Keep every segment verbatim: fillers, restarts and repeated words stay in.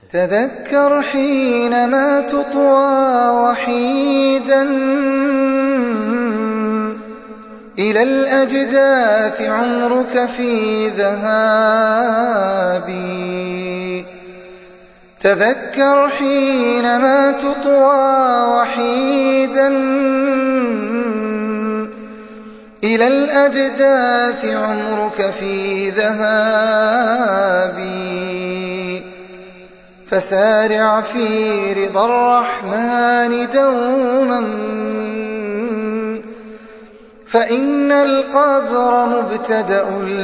تذكر حينما تطوى وحيدا إلى الأجداث عمرك في ذهابي. تذكر حينما تطوى وحيدا إلى الأجداث عمرك في ذهابي. فسارع في رضا الرحمن دوما، فإن القبر مبتدأ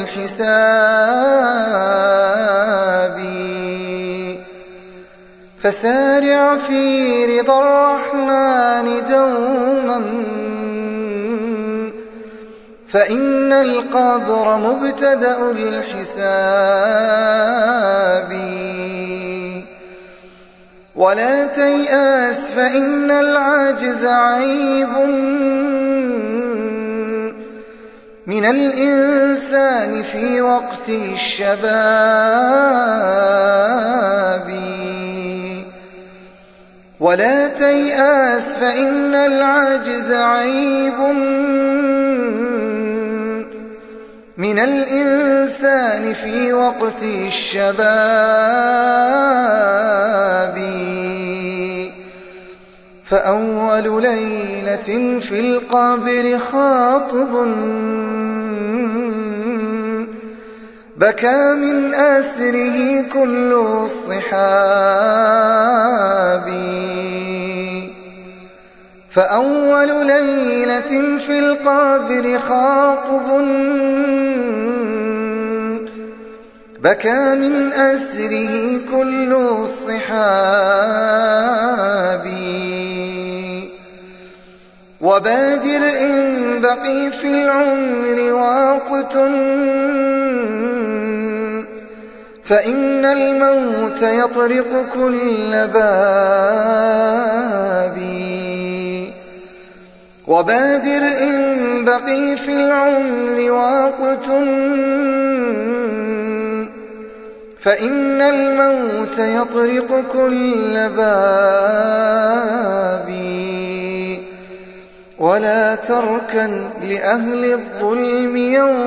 الحساب. فسارع في رضا الرحمن دوما، فإن القبر مبتدأ الحساب. ولا تيأس فإن العجز عيب من الإنسان في وقت الشباب. ولا تيأس فإن العجز عيب من الإنسان في وقت الشباب. فأول ليلة في القبر خاطب بكى من أسره كل الصحاب. فأول ليلة في القبر خاطب بكى من أسره كل الصحاب. وبادر إن بقي في العمر وقت، فإن الموت يطرق كل باب. وبادر إن بقي في العمر وقت، فإن الموت يطرق كل باب. ولا تركن لأهل الظلم يوم